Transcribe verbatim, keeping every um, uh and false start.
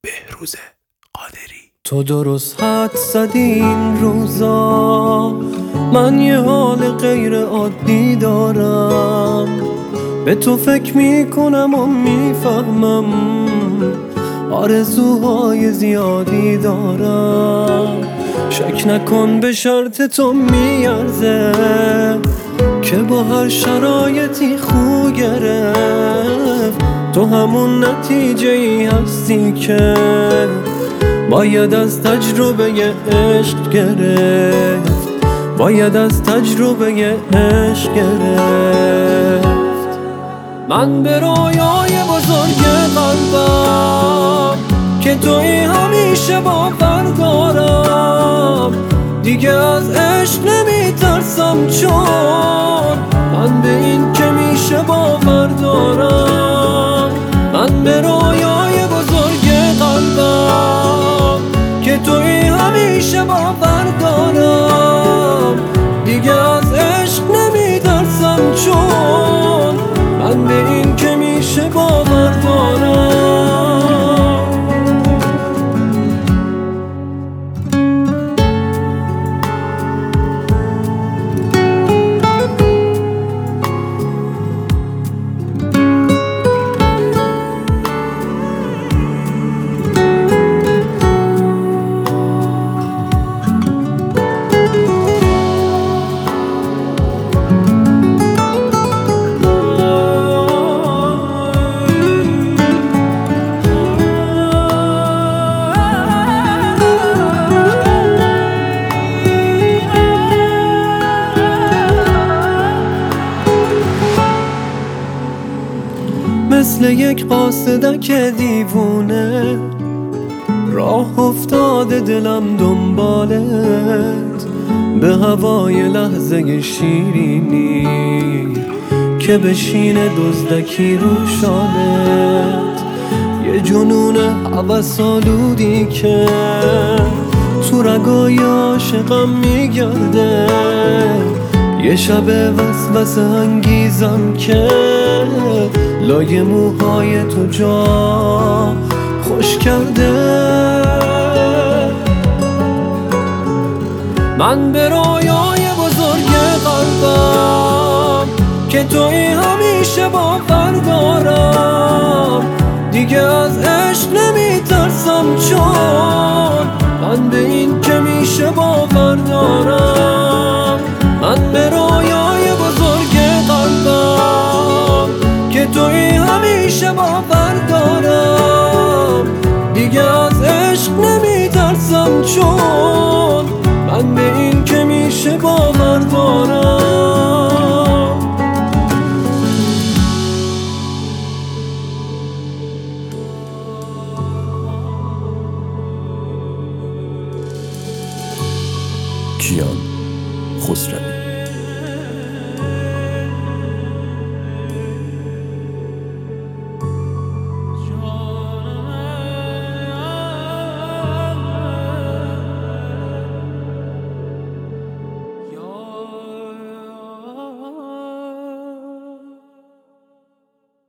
بهروز قادری. تو درست حد زدی این روزا، من یه حال غیر عادی دارم. به تو فکر میکنم و میفهمم آرزوهای زیادی دارم. شک نکن به شرط تو میارزه که با هر شرایطی خو گرفت. تو همون نتیجه ای هستی که باید از تجربه عشق گرفت، باید از تجربه عشق گرفت. من به رویای بزرگ قلبم که توی همیشه باور دارم. دیگه از عشق نمیترسم چون من به این که میشه باور دارم. من به رویای بزرگ قلبم که توی همیشه باور دارم. دیگه از عشق نمیترسم چون من به این که میشه باور دارم. مثل یک قاصدک دیوونه راه افتاده دلم دنبالت، به هوای لحظه شیرینی که بشینه دزدکی رو شالت. یه جنون هوس‌آلودی که تو رگای عاشقم میگرده، یه شب وسوسه انگیزم که لای موهای تو جا خوش کرده. من به رویای بزرگ قلبم که توی همیشه باور دارم. دیگه از عشق نمیترسم چون من به این که میشه باور دارم. من به رویای بزرگ قلبم که توی همیشه باور دارم. دیگه از عشق نمیترسم چون من به این که میشه باور دارم. کیان خسروی.